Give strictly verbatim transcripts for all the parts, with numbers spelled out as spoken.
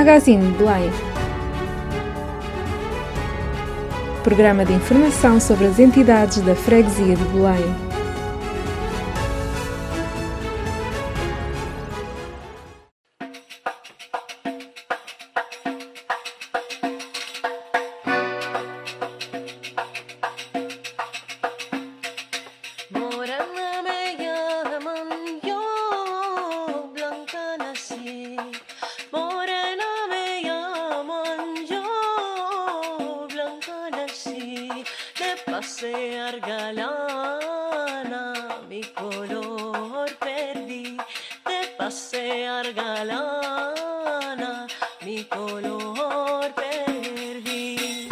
Magazine de Belém. Programa de informação sobre as entidades da Freguesia de Belém. Pasear galana, mi color perdí. De pasear galana, mi color perdí.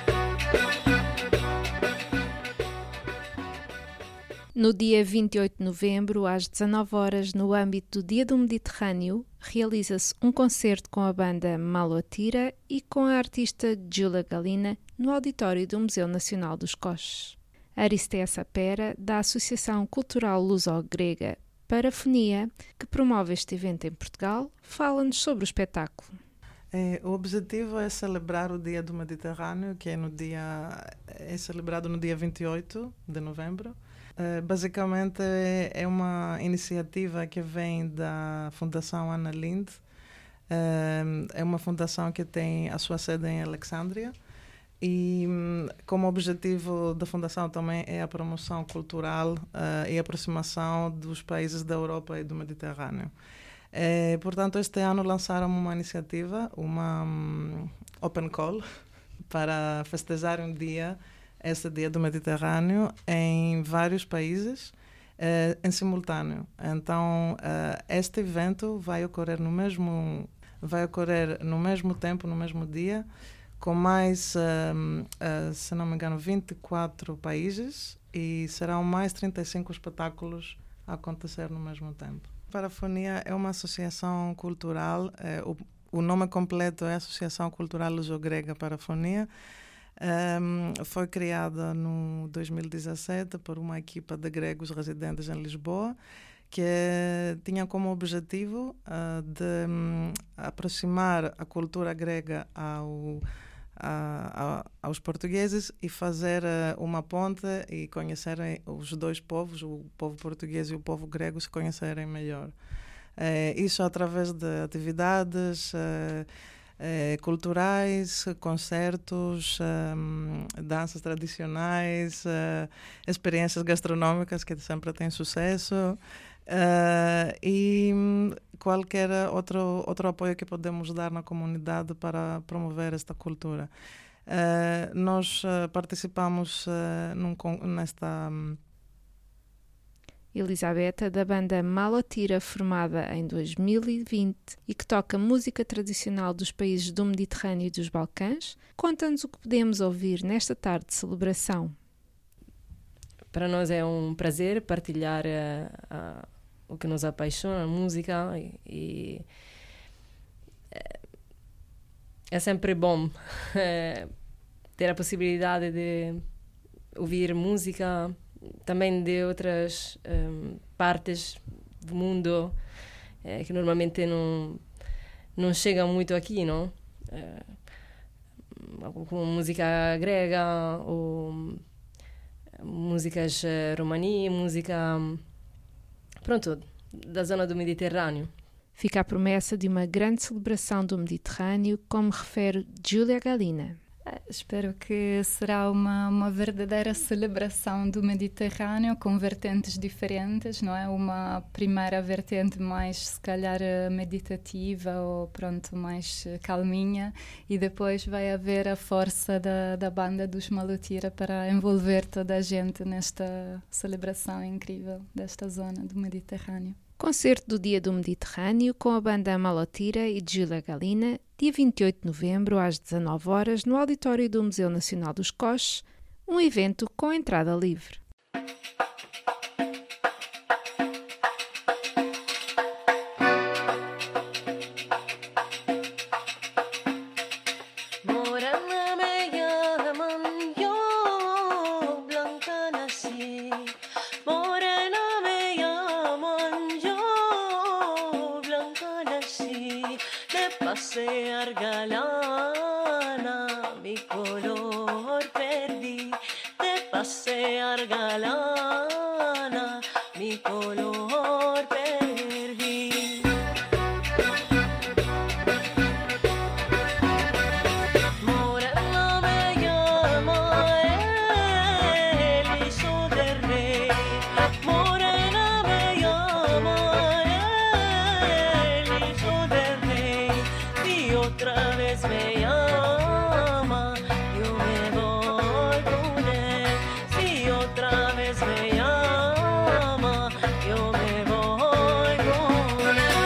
No dia vinte e oito de novembro, às dezanove horas, no âmbito do Dia do Mediterrâneo, realiza-se um concerto com a banda Malotira e com a artista Giulia Galina no auditório do Museu Nacional dos Coches. Aristea Sapera, da Associação Cultural Luso-Grega Parafonia, que promove este evento em Portugal, fala-nos sobre o espetáculo. É, o objetivo é celebrar o Dia do Mediterrâneo, que é, no dia, é celebrado no dia vinte e oito de novembro. É, basicamente é, é uma iniciativa que vem da Fundação Anna Lindh. É, é uma fundação que tem a sua sede em Alexandria. E como objetivo da Fundação também é a promoção cultural uh, e a aproximação dos países da Europa e do Mediterrâneo. É, portanto, este ano lançaram uma iniciativa, uma um, Open Call, para festejar um dia, esse Dia do Mediterrâneo, em vários países, uh, em simultâneo. Então, uh, este evento vai ocorrer no mesmo, vai ocorrer no mesmo tempo, no mesmo dia, com mais, um, uh, se não me engano, vinte e quatro países, e serão mais trinta e cinco espetáculos a acontecer no mesmo tempo. Parafonia é uma associação cultural, eh, o, o nome completo é Associação Cultural Luso-Grega Parafonia. Um, foi criada no dois mil e dezassete por uma equipa de gregos residentes em Lisboa, que tinha como objetivo uh, de um, aproximar a cultura grega ao A, a, aos portugueses e fazer uh, uma ponte e conhecerem os dois povos, o povo português e o povo grego, se conhecerem melhor. Uh, isso através de atividades uh, uh, culturais, concertos, um, danças tradicionais, uh, experiências gastronómicas que sempre têm sucesso. Uh, e qualquer outro, outro apoio que podemos dar na comunidade para promover esta cultura. Uh, nós uh, participamos uh, num, nesta... Um... Elisabetta, da banda Malotira, formada em dois mil e vinte e que toca música tradicional dos países do Mediterrâneo e dos Balcãs, conta-nos o que podemos ouvir nesta tarde de celebração. Para nós é um prazer partilhar uh, uh, o que nos apaixona, a música, e, e é sempre bom uh, ter a possibilidade de ouvir música também de outras um, partes do mundo uh, que normalmente não, não chegam muito aqui, não? Uh, como música grega ou músicas uh, romani, música, pronto, da zona do Mediterrâneo. Fica a promessa de uma grande celebração do Mediterrâneo, como refere Giulia Galina. Espero que será uma, uma verdadeira celebração do Mediterrâneo com vertentes diferentes, não é? Uma primeira vertente mais, se calhar, meditativa ou, pronto, mais calminha, e depois vai haver a força da, da banda dos Malotira para envolver toda a gente nesta celebração incrível desta zona do Mediterrâneo. Concerto do Dia do Mediterrâneo com a banda Malotira e Giulia Galina, dia vinte e oito de novembro, às dezanove horas, no auditório do Museu Nacional dos Coches, um evento com entrada livre. pasear galana, mi color perdí. De pasear galana, mi color perdí. Morena me llama el hijo del rey. Morena me llama el hijo del rey. Y otra vez me llama, yo me voy con él. Si otra vez me llama, yo me voy con él.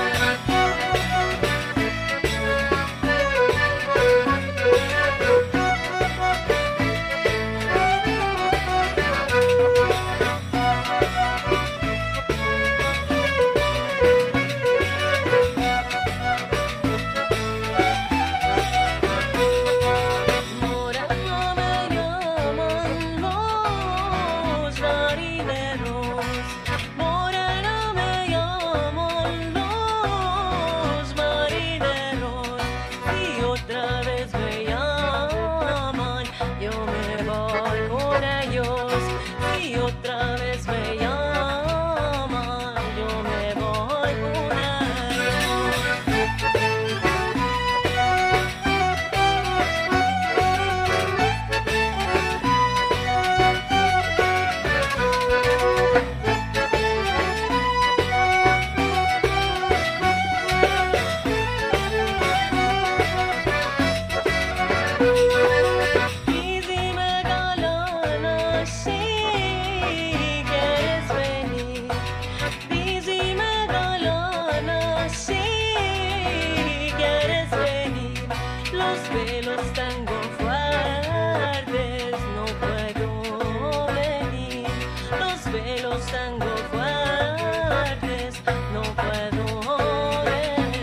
Morena me llaman los marineros. Morena me llaman los marineros. Y otra vez me llaman, yo me voy con ellos. Y otra vez me llaman, yo me voy con ellos. Y dime galana si quieres venir. Dime galana si quieres venir. Los velos tengo fuertes, no puedo venir. Los velos tengo fuertes, no puedo venir.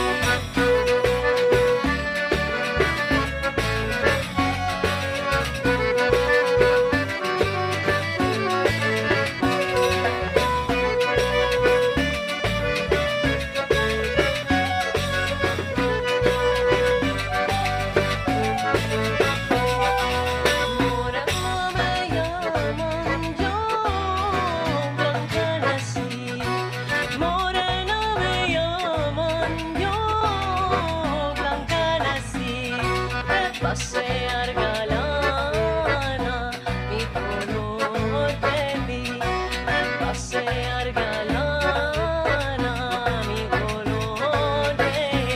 Morena me llaman, yo blanca nací. Morena me llaman, yo blanca nací. De pasear galana, mi color perdí. De pasear galana, mi color perdí.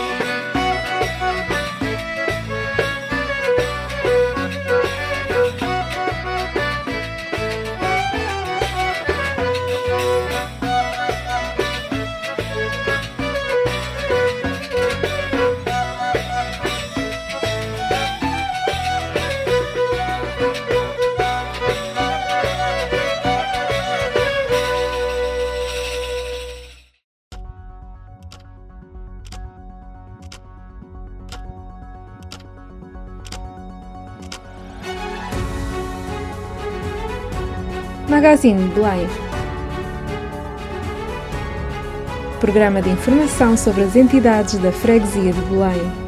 Magazine Belém. Programa de informação sobre as entidades da freguesia de Belém.